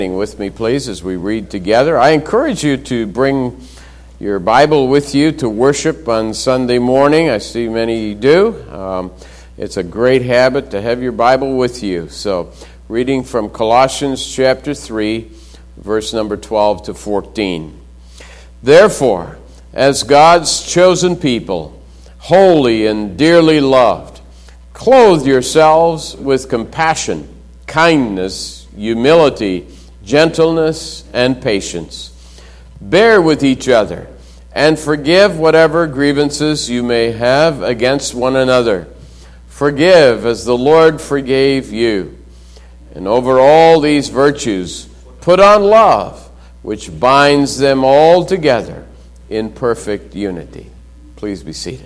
With me, please, as we read together. I encourage you to bring your Bible with you to worship on Sunday morning. I see many do. It's a great habit to have your Bible with you. So, reading from Colossians chapter 3, verse number 12 to 14. Therefore, as God's chosen people, holy and dearly loved, clothe yourselves with compassion, kindness, humility, gentleness, and patience. Bear with each other, and forgive whatever grievances you may have against one another. Forgive as the Lord forgave you. And over all these virtues, put on love, which binds them all together in perfect unity. Please be seated.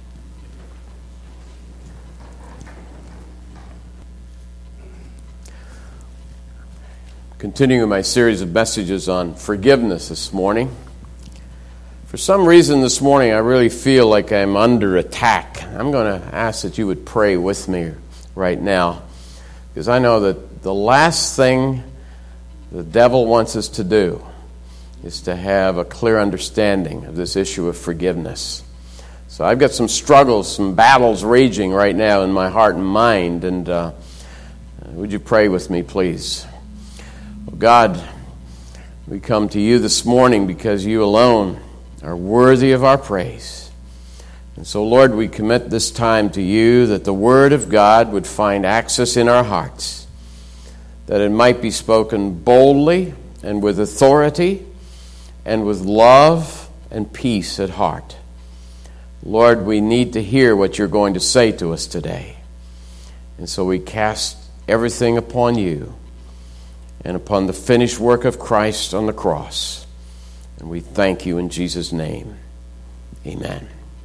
Continuing my series of messages on forgiveness this morning. For some reason this morning I really feel like I'm under attack. I'm going to ask that you would pray with me right now, because I know that the last thing the devil wants us to do is to have a clear understanding of this issue of forgiveness. So I've got some struggles, some battles raging right now in my heart and mind, and would you pray with me, please? God, we come to you this morning because you alone are worthy of our praise. And so, Lord, we commit this time to you, that the Word of God would find access in our hearts, that it might be spoken boldly and with authority and with love and peace at heart. Lord, we need to hear what you're going to say to us today. And so we cast everything upon you and upon the finished work of Christ on the cross. And we thank you in Jesus' name. Amen.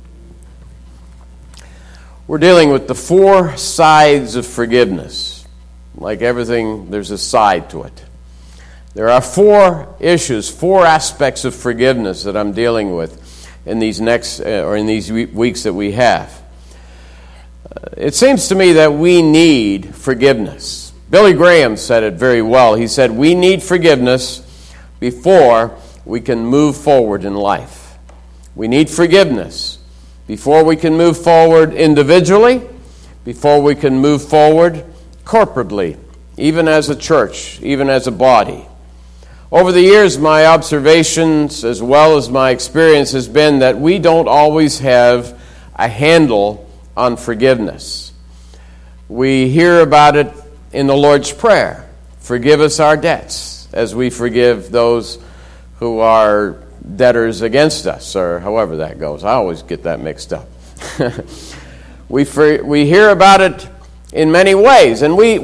We're dealing with the four sides of forgiveness. Like everything, there's a side to it. There are four issues, four aspects of forgiveness that I'm dealing with in these weeks that we have. It seems to me that we need forgiveness. Billy Graham said it very well. He said, we need forgiveness before we can move forward in life. We need forgiveness before we can move forward individually, before we can move forward corporately, even as a church, even as a body. Over the years, my observations as well as my experience has been that we don't always have a handle on forgiveness. We hear about it in the Lord's Prayer. Forgive us our debts as we forgive those who are debtors against us, or however that goes. I always get that mixed up. We hear about it in many ways, and we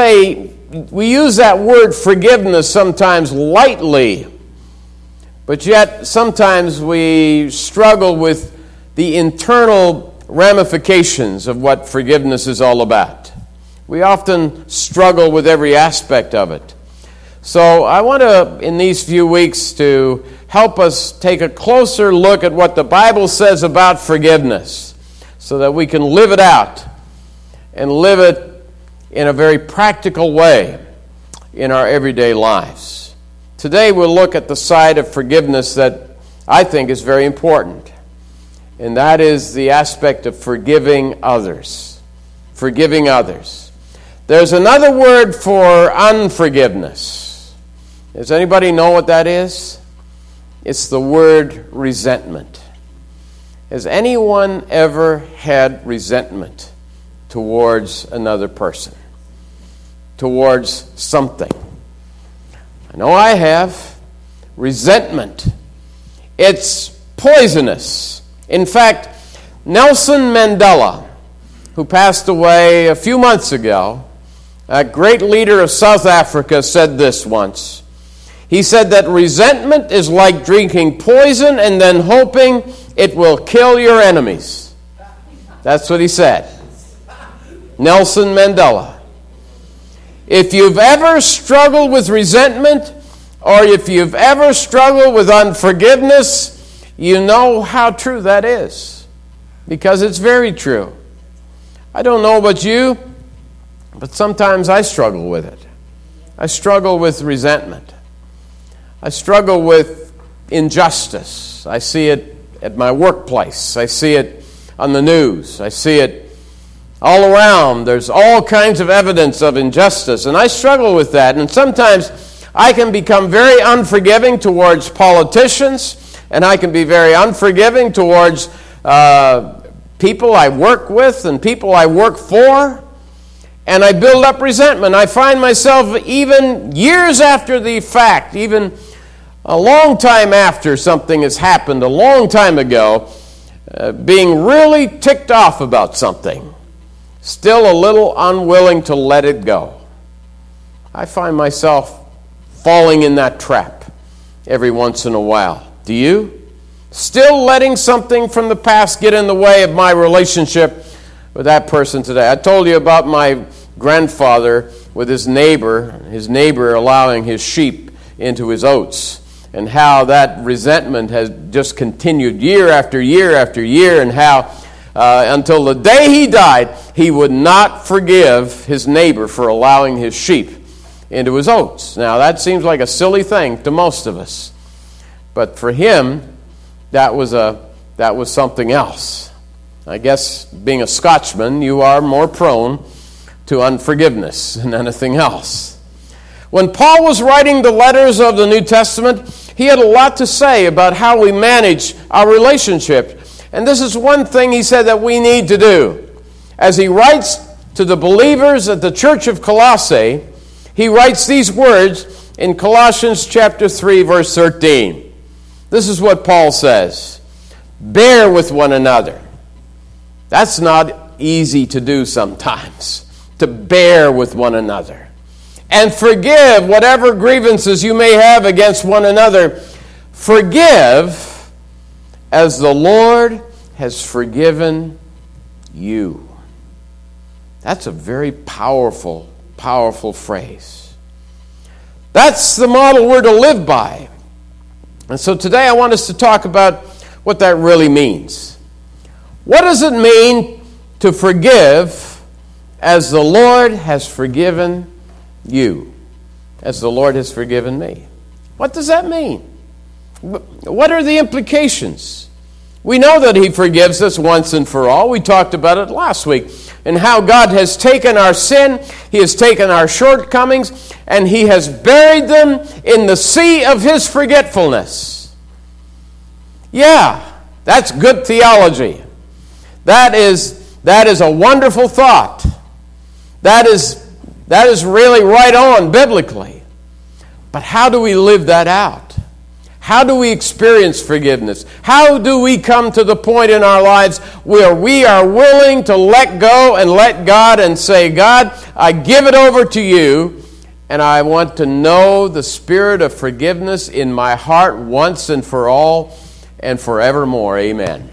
use that word forgiveness sometimes lightly, but yet sometimes we struggle with the internal ramifications of what forgiveness is all about. We often struggle with every aspect of it. So I want to, in these few weeks, to help us take a closer look at what the Bible says about forgiveness, so that we can live it out and live it in a very practical way in our everyday lives. Today we'll look at the side of forgiveness that I think is very important, and that is the aspect of forgiving others. Forgiving others. There's another word for unforgiveness. Does anybody know what that is? It's the word resentment. Has anyone ever had resentment towards another person? Towards something? I know I have. Resentment. It's poisonous. In fact, Nelson Mandela, who passed away a few months ago, a great leader of South Africa, said this once. He said that resentment is like drinking poison and then hoping it will kill your enemies. That's what he said. Nelson Mandela. If you've ever struggled with resentment, or if you've ever struggled with unforgiveness, you know how true that is. Because it's very true. I don't know about you, but sometimes I struggle with it. I struggle with resentment. I struggle with injustice. I see it at my workplace. I see it on the news. I see it all around. There's all kinds of evidence of injustice, and I struggle with that. And sometimes I can become very unforgiving towards politicians, and I can be very unforgiving towards people I work with and people I work for, and I build up resentment. I find myself even years after the fact, even a long time after something has happened, a long time ago, being really ticked off about something, still a little unwilling to let it go. I find myself falling in that trap every once in a while. Do you? Still letting something from the past get in the way of my relationship with that person today. I told you about my grandfather with his neighbor allowing his sheep into his oats, and how that resentment has just continued year after year after year, and how until the day he died, he would not forgive his neighbor for allowing his sheep into his oats. Now, that seems like a silly thing to most of us, but for him, that was something else. I guess being a Scotsman, you are more prone to unforgiveness than anything else. When Paul was writing the letters of the New Testament, he had a lot to say about how we manage our relationship. And this is one thing he said that we need to do. As he writes to the believers at the church of Colossae, he writes these words in Colossians chapter 3, verse 13. This is what Paul says: bear with one another. That's not easy to do sometimes, to bear with one another. And forgive whatever grievances you may have against one another. Forgive as the Lord has forgiven you. That's a very powerful, powerful phrase. That's the model we're to live by. And so today I want us to talk about what that really means. What does it mean to forgive as the Lord has forgiven you? As the Lord has forgiven me. What does that mean? What are the implications? We know that He forgives us once and for all. We talked about it last week. And how God has taken our sin, He has taken our shortcomings, and He has buried them in the sea of His forgetfulness. Yeah, that's good theology. That is a wonderful thought. That is really right on biblically. But how do we live that out? How do we experience forgiveness? How do we come to the point in our lives where we are willing to let go and let God and say, God, I give it over to you, and I want to know the spirit of forgiveness in my heart once and for all and forevermore. Amen.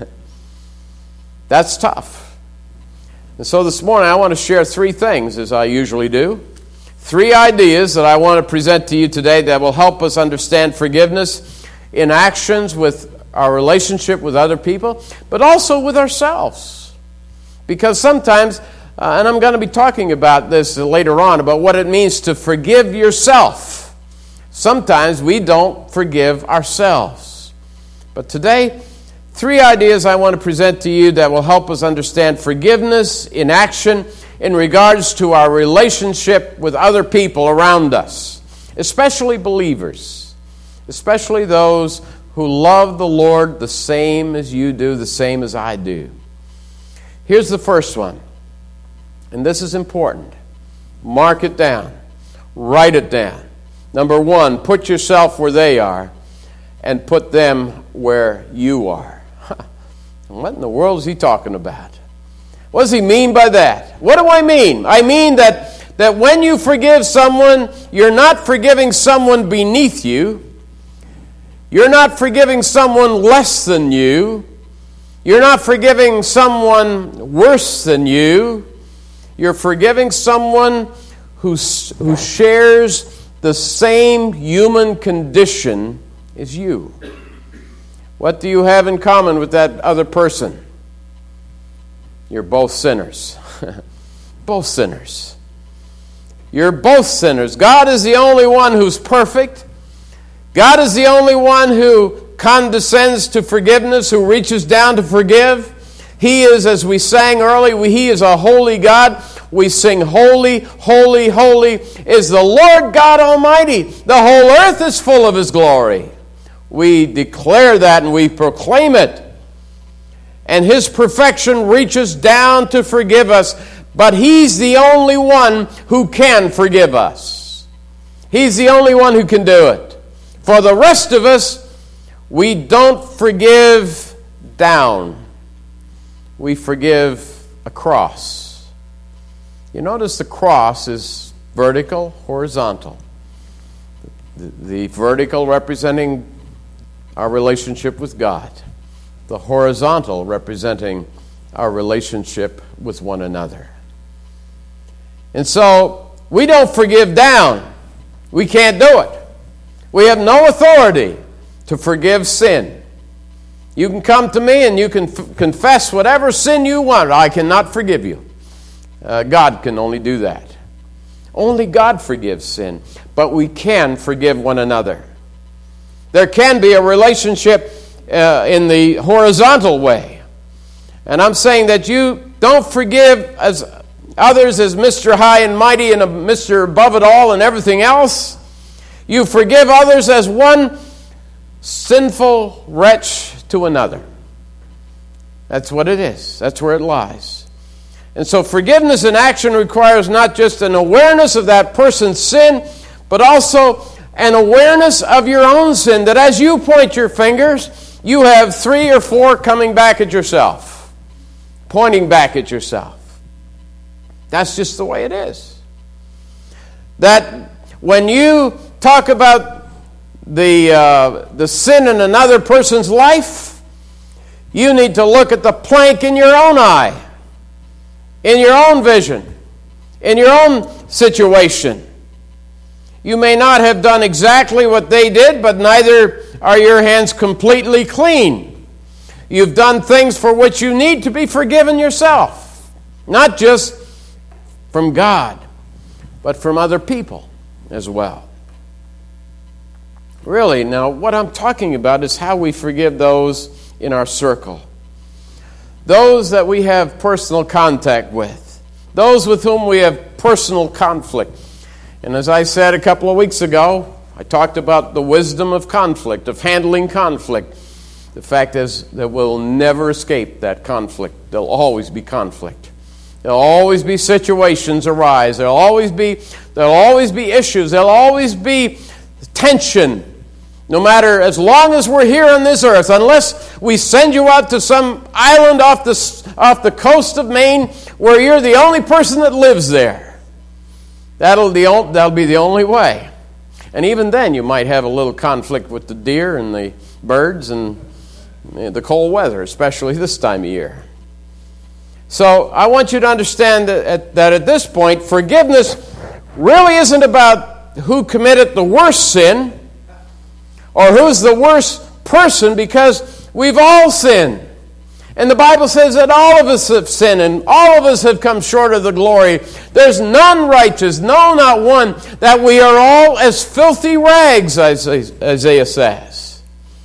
That's tough. And so this morning I want to share three things, as I usually do. Three ideas that I want to present to you today that will help us understand forgiveness in actions with our relationship with other people, but also with ourselves. Because sometimes, and I'm going to be talking about this later on, about what it means to forgive yourself. Sometimes we don't forgive ourselves. But today, three ideas I want to present to you that will help us understand forgiveness in action in regards to our relationship with other people around us, especially believers, especially those who love the Lord the same as you do, the same as I do. Here's the first one, and this is important. Mark it down. Write it down. Number one, put yourself where they are and put them where you are. What in the world is he talking about? What does he mean by that? What do I mean? I mean that when you forgive someone, you're not forgiving someone beneath you. You're not forgiving someone less than you. You're not forgiving someone worse than you. You're forgiving someone who shares the same human condition as you. What do you have in common with that other person? You're both sinners. Both sinners. You're both sinners. God is the only one who's perfect. God is the only one who condescends to forgiveness, who reaches down to forgive. He is, as we sang earlier, He is a holy God. We sing, holy, holy, holy is the Lord God Almighty. The whole earth is full of His glory. We declare that and we proclaim it. And His perfection reaches down to forgive us. But He's the only one who can forgive us. He's the only one who can do it. For the rest of us, we don't forgive down. We forgive across. You notice the cross is vertical, horizontal. The vertical representing our relationship with God. The horizontal representing our relationship with one another. And so, we don't forgive down. We can't do it. We have no authority to forgive sin. You can come to me and you can confess whatever sin you want. I cannot forgive you. God can only do that. Only God forgives sin. But we can forgive one another. There can be a relationship in the horizontal way. And I'm saying that you don't forgive as others as Mr. High and Mighty and Mr. Above it all and everything else. You forgive others as one sinful wretch to another. That's what it is. That's where it lies. And so forgiveness in action requires not just an awareness of that person's sin, but also an awareness of your own sin, that as you point your fingers, you have 3 or 4 coming back at yourself, pointing back at yourself. That's just the way it is. That when you talk about the sin in another person's life, you need to look at the plank in your own eye, in your own vision, in your own situation. You may not have done exactly what they did, but neither are your hands completely clean. You've done things for which you need to be forgiven yourself, not just from God, but from other people as well. Really, now, what I'm talking about is how we forgive those in our circle. Those that we have personal contact with. Those with whom we have personal conflict. And as I said a couple of weeks ago, I talked about the wisdom of conflict, of handling conflict. The fact is that we'll never escape that conflict. There'll always be conflict. There'll always be situations arise. There'll always be issues. There'll always be tension. No matter, as long as we're here on this earth, unless we send you out to some island off the coast of Maine where you're the only person that lives there. That'll be the only way. And even then, you might have a little conflict with the deer and the birds and the cold weather, especially this time of year. So I want you to understand that at this point, forgiveness really isn't about who committed the worst sin or who's the worst person, because we've all sinned. And the Bible says that all of us have sinned and all of us have come short of the glory. There's none righteous, no, not one, that we are all as filthy rags, Isaiah says.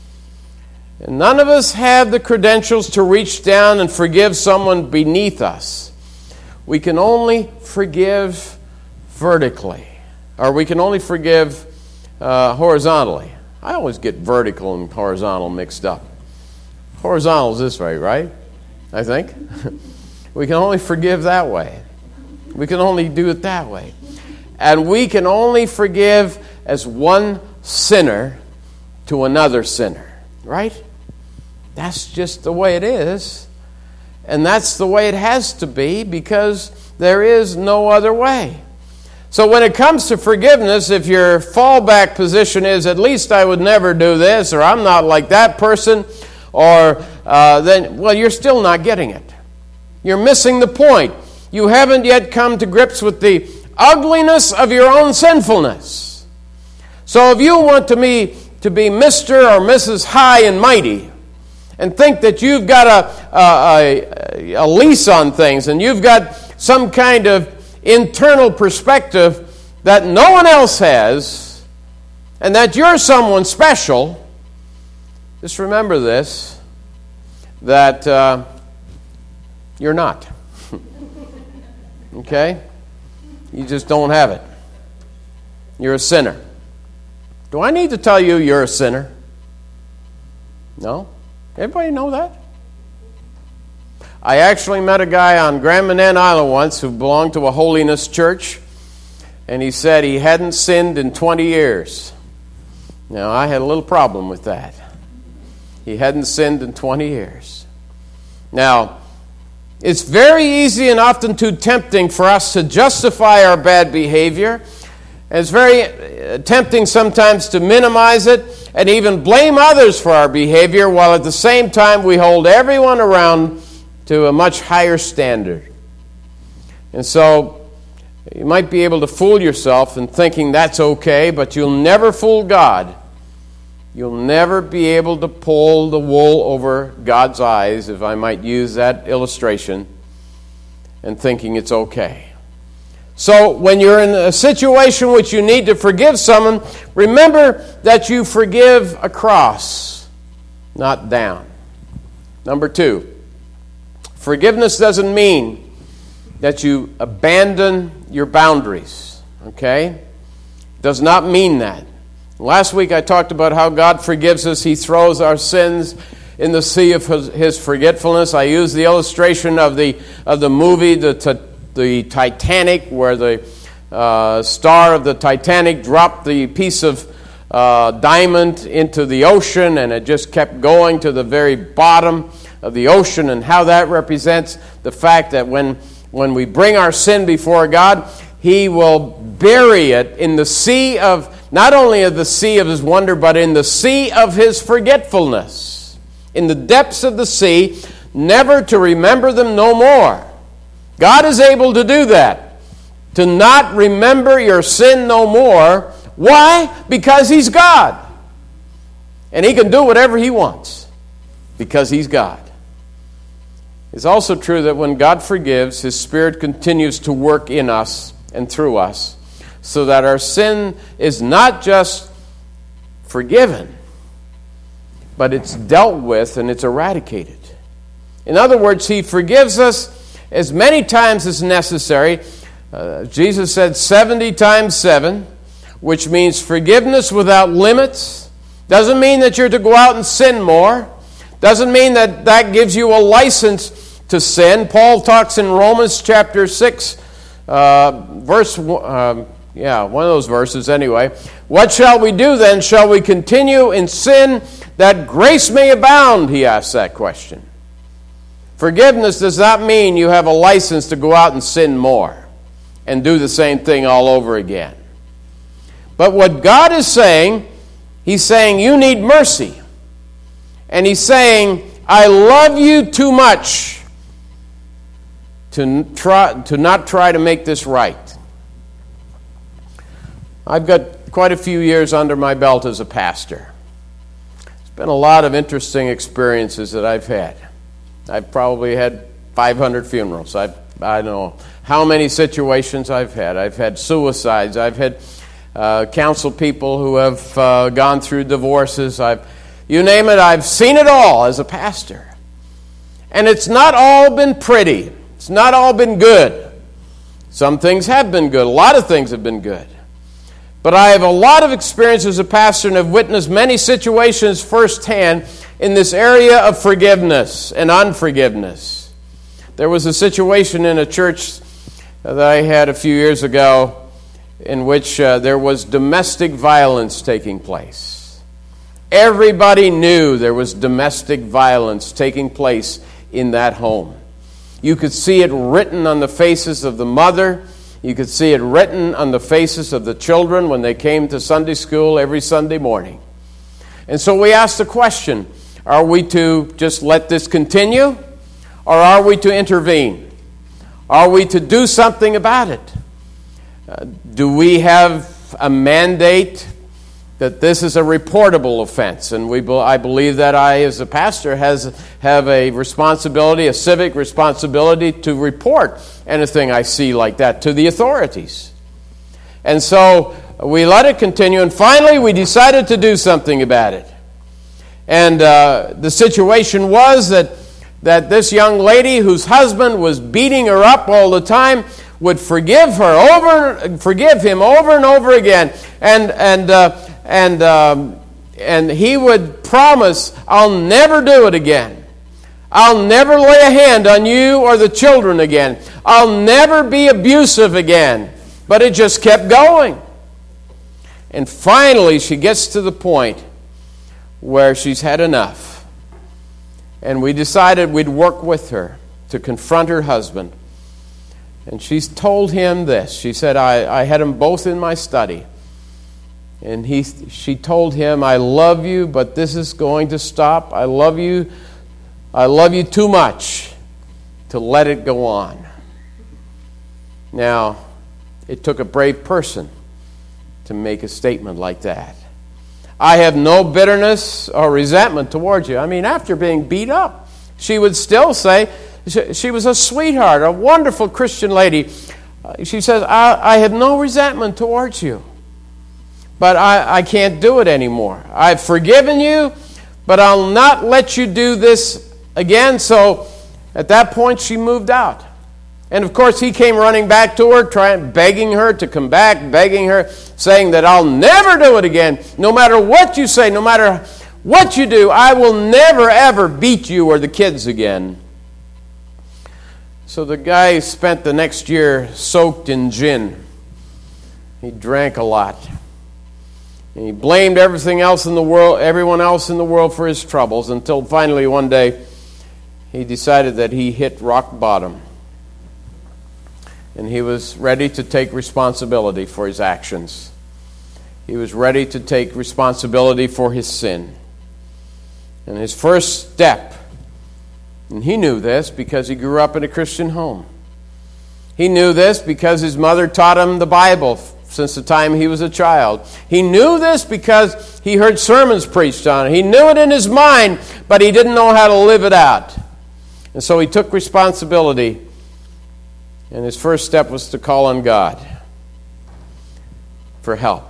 And none of us have the credentials to reach down and forgive someone beneath us. We can only forgive vertically, or we can only forgive horizontally. I always get vertical and horizontal mixed up. Horizontal is this way, right? I think. We can only forgive that way. We can only do it that way. And we can only forgive as one sinner to another sinner, right? That's just the way it is. And that's the way it has to be, because there is no other way. So when it comes to forgiveness, if your fallback position is, at least I would never do this, or I'm not like that person, or then, well, you're still not getting it. You're missing the point. You haven't yet come to grips with the ugliness of your own sinfulness. So if you want to be Mr. or Mrs. High and Mighty, and think that you've got a lease on things, and you've got some kind of internal perspective, that no one else has, and that you're someone special, just remember this, that you're not. Okay? You just don't have it. You're a sinner. Do I need to tell you you're a sinner? No? Everybody know that? I actually met a guy on Grand Manan Island once who belonged to a holiness church, and he said he hadn't sinned in 20 years. Now, I had a little problem with that. He hadn't sinned in 20 years. Now, it's very easy and often too tempting for us to justify our bad behavior. It's very tempting sometimes to minimize it and even blame others for our behavior, while at the same time we hold everyone around to a much higher standard. And so you might be able to fool yourself in thinking that's okay, but you'll never fool God. You'll never be able to pull the wool over God's eyes, if I might use that illustration, and thinking it's okay. So when you're in a situation which you need to forgive someone, remember that you forgive across, not down. Number 2, forgiveness doesn't mean that you abandon your boundaries, okay? Does not mean that. Last week I talked about how God forgives us. He throws our sins in the sea of His forgetfulness. I used the illustration of the movie, the Titanic, where the star of the Titanic dropped the piece of diamond into the ocean, and it just kept going to the very bottom of the ocean, and how that represents the fact that when we bring our sin before God, He will bury it in the sea of, not only of the sea of His wonder, but in the sea of His forgetfulness. In the depths of the sea, never to remember them no more. God is able to do that. To not remember your sin no more. Why? Because He's God. And He can do whatever He wants. Because He's God. It's also true that when God forgives, His Spirit continues to work in us and through us, so that our sin is not just forgiven, but it's dealt with and it's eradicated. In other words, He forgives us as many times as necessary. Jesus said 70 times 7, which means forgiveness without limits. Doesn't mean that you're to go out and sin more. Doesn't mean that that gives you a license to sin. Paul talks in Romans chapter 6, verse 1. One of those verses anyway. What shall we do then? Shall we continue in sin that grace may abound? He asks that question. Forgiveness does not mean you have a license to go out and sin more and do the same thing all over again. But what God is saying, He's saying you need mercy. And He's saying, I love you too much to not try to make this right. I've got quite a few years under my belt as a pastor. It's been a lot of interesting experiences that I've had. I've probably had 500 funerals. I don't know how many situations I've had. I've had suicides. I've had counseled people who have gone through divorces. You name it, I've seen it all as a pastor. And it's not all been pretty. It's not all been good. Some things have been good. A lot of things have been good. But I have a lot of experience as a pastor and have witnessed many situations firsthand in this area of forgiveness and unforgiveness. There was a situation in a church that I had a few years ago in which there was domestic violence taking place. Everybody knew there was domestic violence taking place in that home. You could see it written on the faces of the mother. You could see it written on the faces of the children when they came to Sunday school every Sunday morning. And so we asked the question, are we to just let this continue? Or are we to intervene? Are we to do something about it? Do we have a mandate that this is a reportable offense? And I believe that I, as a pastor, have a responsibility, a civic responsibility, to report anything I see like that to the authorities. And so we let it continue, and finally we decided to do something about it. And the situation was that this young lady whose husband was beating her up all the time would forgive him over and over again, and he would promise, "I'll never do it again. I'll never lay a hand on you or the children again. I'll never be abusive again." But it just kept going. And finally, she gets to the point where she's had enough. And we decided we'd work with her to confront her husband. And she's told him this. She said, I had them both in my study. And she told him, "I love you, but this is going to stop. I love you too much to let it go on." Now, it took a brave person to make a statement like that. "I have no bitterness or resentment towards you." I mean, after being beat up, she would still say, she was a sweetheart, a wonderful Christian lady. She says, I have no resentment towards you, but I can't do it anymore. I've forgiven you, but I'll not let you do this again. So at that point, she moved out. And of course, he came running back to her, begging her to come back, begging her, saying that I'll never do it again. No matter what you say, no matter what you do, I will never, ever beat you or the kids again. So the guy spent the next year soaked in gin. He drank a lot. And he blamed everything else in the world, everyone else in the world for his troubles, until finally one day he decided that he hit rock bottom. And he was ready to take responsibility for his actions. He was ready to take responsibility for his sin. And his first step, and he knew this because he grew up in a Christian home. He knew this because his mother taught him the Bible since the time he was a child. He knew this because he heard sermons preached on it. He knew it in his mind, but he didn't know how to live it out. And so he took responsibility. And his first step was to call on God for help.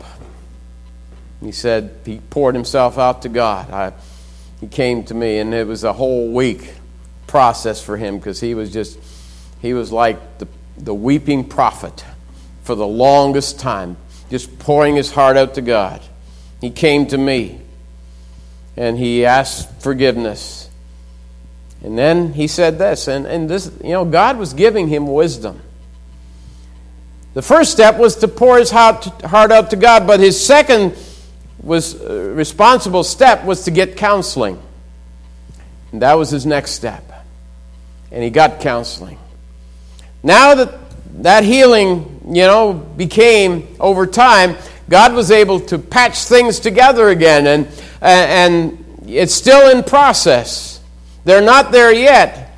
He said he poured himself out to God. He came to me, and it was a whole week process for him because he was like the weeping prophet for the longest time, just pouring his heart out to God. He came to me, and he asked forgiveness. And then he said this, and this, God was giving him wisdom. The first step was to pour his heart out to God, but his second responsible step was to get counseling. And that was his next step. And he got counseling. Now that healing, became, over time, God was able to patch things together again, and it's still in process. They're not there yet.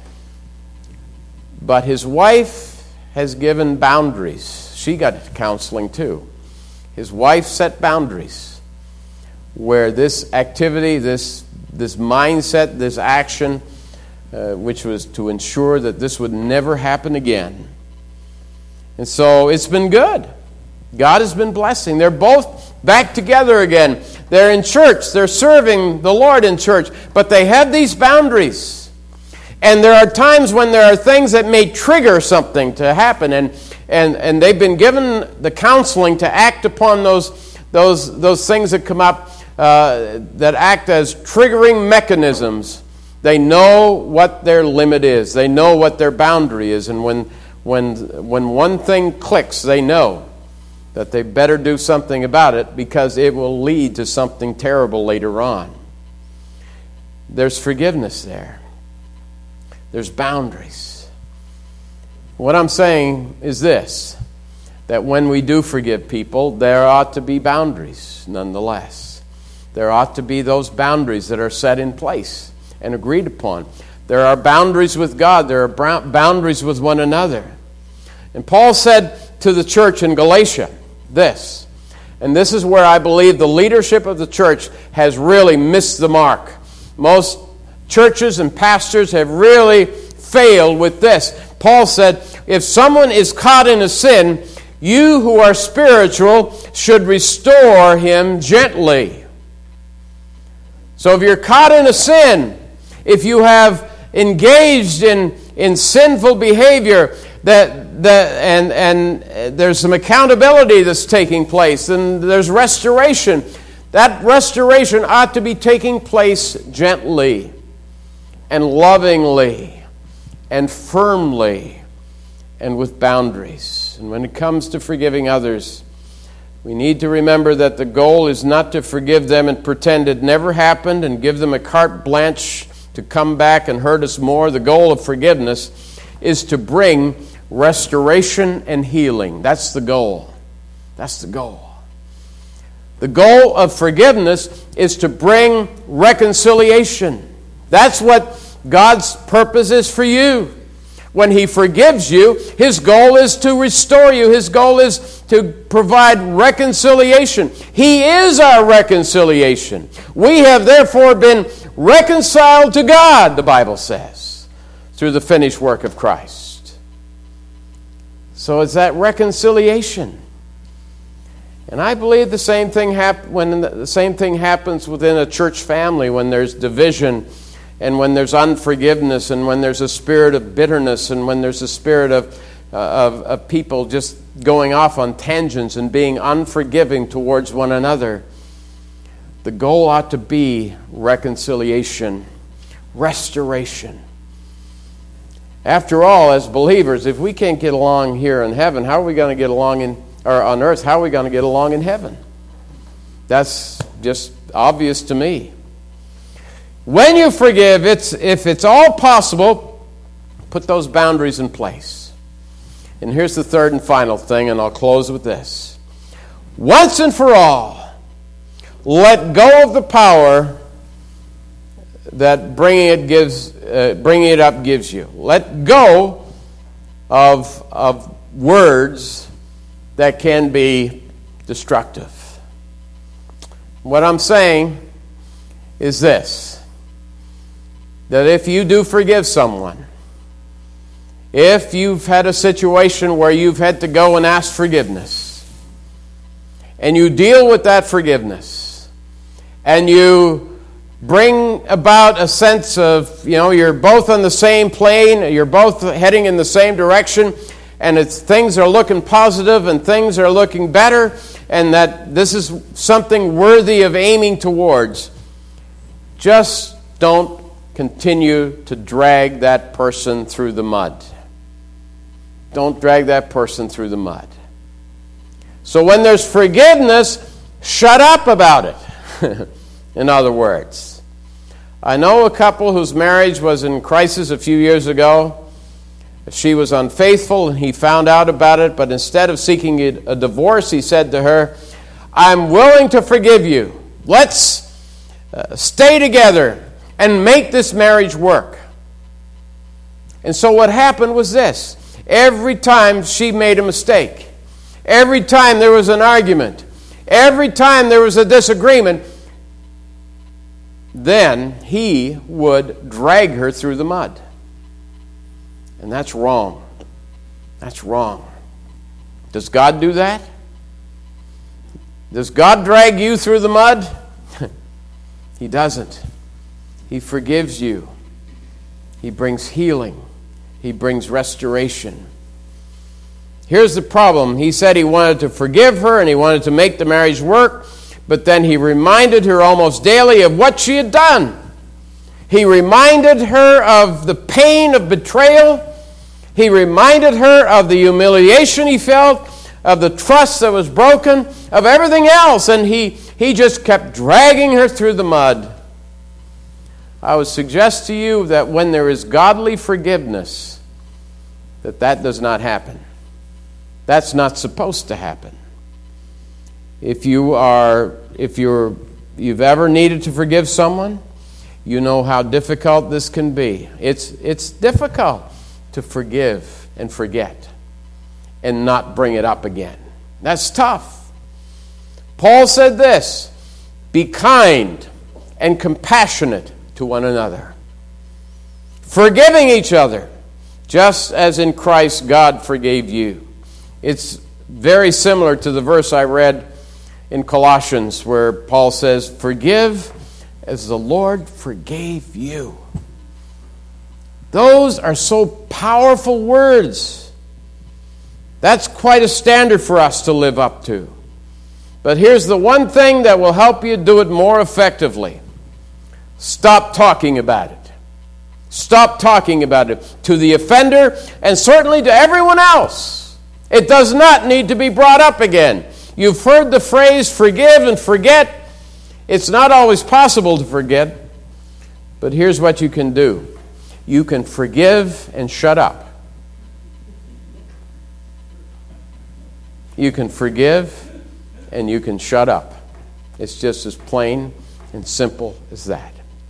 But his wife has given boundaries. She got counseling too. His wife set boundaries where this activity, this mindset, this action, which was to ensure that this would never happen again. And so it's been good. God has been blessing. They're both back together again. They're in church. They're serving the Lord in church. But they have these boundaries. And there are times when there are things that may trigger something to happen. And they've been given the counseling to act upon those things that come up that act as triggering mechanisms. They know what their limit is. They know what their boundary is. And when one thing clicks, they know that they better do something about it because it will lead to something terrible later on. There's forgiveness there. There's boundaries. What I'm saying is this, that when we do forgive people, there ought to be boundaries nonetheless. There ought to be those boundaries that are set in place and agreed upon. There are boundaries with God. There are boundaries with one another. And Paul said to the church in Galatia this, and this is where I believe the leadership of the church has really missed the mark. Most churches and pastors have really failed with this. Paul said, if someone is caught in a sin, you who are spiritual should restore him gently. So if you're caught in a sin, if you have engaged in sinful behavior, and there's some accountability that's taking place, and there's restoration. That restoration ought to be taking place gently and lovingly and firmly and with boundaries. And when it comes to forgiving others, we need to remember that the goal is not to forgive them and pretend it never happened and give them a carte blanche to come back and hurt us more. The goal of forgiveness is to bring restoration and healing. That's the goal. That's the goal. The goal of forgiveness is to bring reconciliation. That's what God's purpose is for you. When He forgives you, His goal is to restore you. His goal is to provide reconciliation. He is our reconciliation. We have therefore been reconciled to God, the Bible says, through the finished work of Christ. So it's that reconciliation. And I believe the same thing happens within a church family when there's division and when there's unforgiveness and when there's a spirit of bitterness and when there's a spirit of people just going off on tangents and being unforgiving towards one another. The goal ought to be reconciliation, restoration. After all, as believers, if we can't get along here in heaven, how are we going to get along on earth? How are we going to get along in heaven? That's just obvious to me. When you forgive, if it's all possible, put those boundaries in place. And here's the third and final thing, and I'll close with this. Once and for all, let go of the power that bringing it up gives you. Let go of words that can be destructive. What I'm saying is this, that if you do forgive someone, if you've had a situation where you've had to go and ask forgiveness, and you deal with that forgiveness, and you bring about a sense of, you're both on the same plane, you're both heading in the same direction, and things are looking positive and things are looking better, and that this is something worthy of aiming towards, just don't continue to drag that person through the mud. Don't drag that person through the mud. So when there's forgiveness, shut up about it. In other words, I know a couple whose marriage was in crisis a few years ago. She was unfaithful and he found out about it, but instead of seeking a divorce, he said to her, I'm willing to forgive you. Let's stay together and make this marriage work. And so what happened was this. Every time she made a mistake, every time there was an argument, every time there was a disagreement, then he would drag her through the mud. And that's wrong. That's wrong. Does God do that? Does God drag you through the mud? He doesn't. He forgives you. He brings healing. He brings restoration. Here's the problem. He said he wanted to forgive her and he wanted to make the marriage work, but then he reminded her almost daily of what she had done. He reminded her of the pain of betrayal. He reminded her of the humiliation he felt, of the trust that was broken, of everything else, and he just kept dragging her through the mud. I would suggest to you that when there is godly forgiveness, that does not happen. That's not supposed to happen. If you've ever needed to forgive someone, you know how difficult this can be. It's difficult to forgive and forget and not bring it up again. That's tough. Paul said this, be kind and compassionate to one another, forgiving each other, just as in Christ God forgave you. It's very similar to the verse I read in Colossians where Paul says, "Forgive as the Lord forgave you." Those are so powerful words. That's quite a standard for us to live up to. But here's the one thing that will help you do it more effectively. Stop talking about it. Stop talking about it to the offender and certainly to everyone else. It does not need to be brought up again. You've heard the phrase forgive and forget. It's not always possible to forget, but here's what you can do. You can forgive and shut up. You can forgive and you can shut up. It's just as plain and simple as that.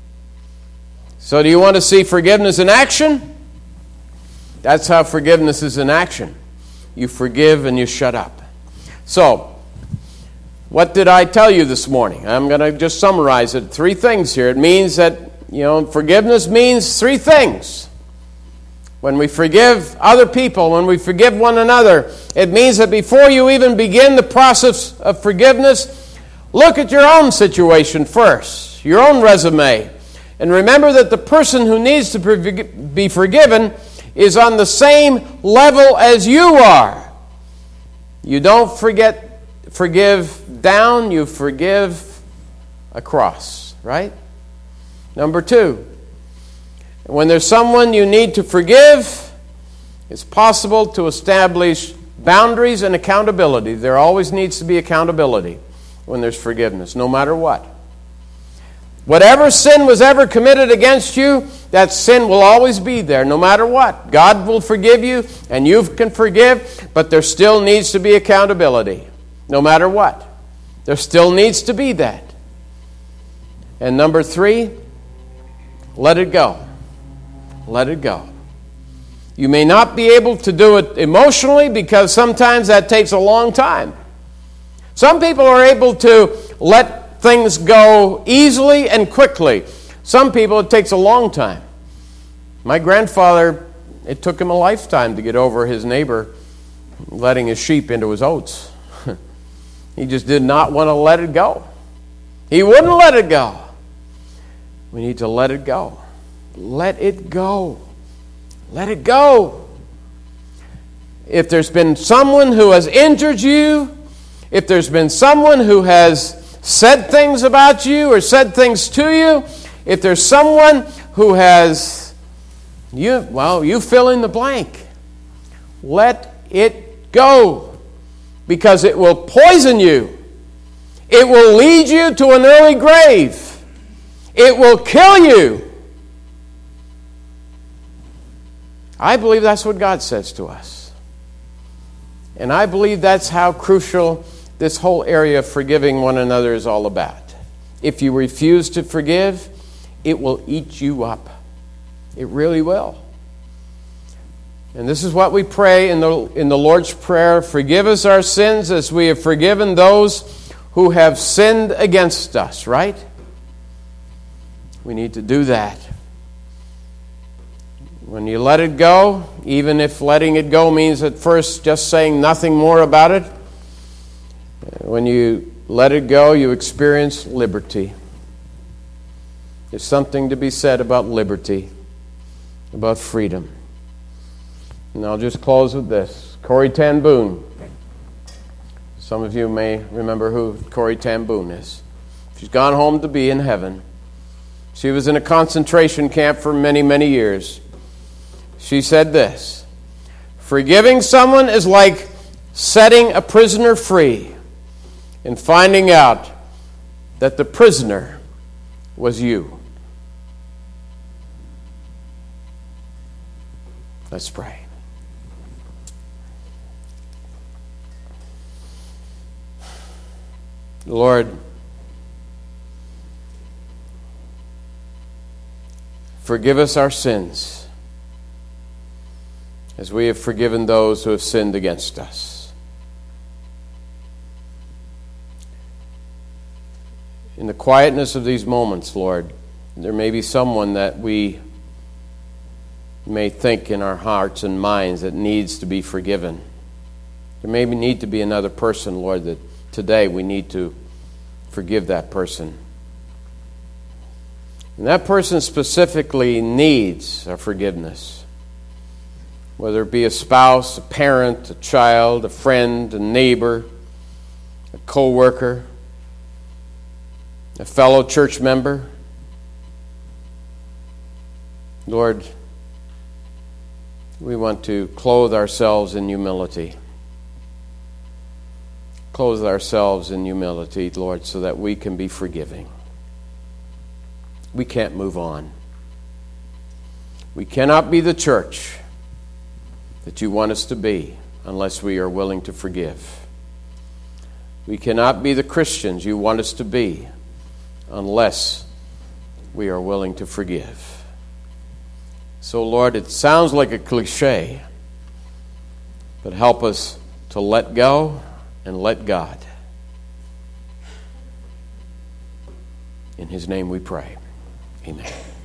So do you want to see forgiveness in action? That's how forgiveness is in action. You forgive and you shut up. So, what did I tell you this morning? I'm going to just summarize it. 3 things here. It means that, forgiveness means 3 things. When we forgive other people, when we forgive one another, it means that before you even begin the process of forgiveness, look at your own situation first, your own resume. And remember that the person who needs to be forgiven is on the same level as you are. You don't forgive down, you forgive across, right? Number 2, when there's someone you need to forgive, it's possible to establish boundaries and accountability. There always needs to be accountability when there's forgiveness, no matter what. Whatever sin was ever committed against you, that sin will always be there, no matter what. God will forgive you, and you can forgive, but there still needs to be accountability, no matter what. There still needs to be that. And number 3, let it go. Let it go. You may not be able to do it emotionally because sometimes that takes a long time. Some people are able to let things go easily and quickly. Some people, it takes a long time. My grandfather, it took him a lifetime to get over his neighbor letting his sheep into his oats. He just did not want to let it go. He wouldn't let it go. We need to let it go. Let it go. Let it go. If there's been someone who has injured you, if there's been someone who has said things about you or said things to you, if there's someone who has, you fill in the blank. Let it go. Because it will poison you. It will lead you to an early grave. It will kill you. I believe that's what God says to us. And I believe that's how crucial this whole area of forgiving one another is all about. If you refuse to forgive, it will eat you up. It really will. And this is what we pray in the Lord's Prayer. Forgive us our sins as we have forgiven those who have sinned against us, right? We need to do that. When you let it go, even if letting it go means at first just saying nothing more about it, when you let it go, you experience liberty. There's something to be said about liberty, about freedom. And I'll just close with this. Corrie ten Boom. Some of you may remember who Corrie ten Boom is. She's gone home to be in heaven. She was in a concentration camp for many, many years. She said this: forgiving someone is like setting a prisoner free and finding out that the prisoner was you. Let's pray. Lord, forgive us our sins as we have forgiven those who have sinned against us. In the quietness of these moments, Lord, there may be someone that we may think in our hearts and minds that needs to be forgiven. There may need to be another person, Lord, that today we need to forgive that person. And that person specifically needs our forgiveness. Whether it be a spouse, a parent, a child, a friend, a neighbor, a co-worker, a fellow church member. Lord, we want to clothe ourselves in humility. Clothe ourselves in humility, Lord, so that we can be forgiving. We can't move on. We cannot be the church that you want us to be unless we are willing to forgive. We cannot be the Christians you want us to be unless we are willing to forgive. So, Lord, it sounds like a cliche, but help us to let go and let God. In His name we pray. Amen.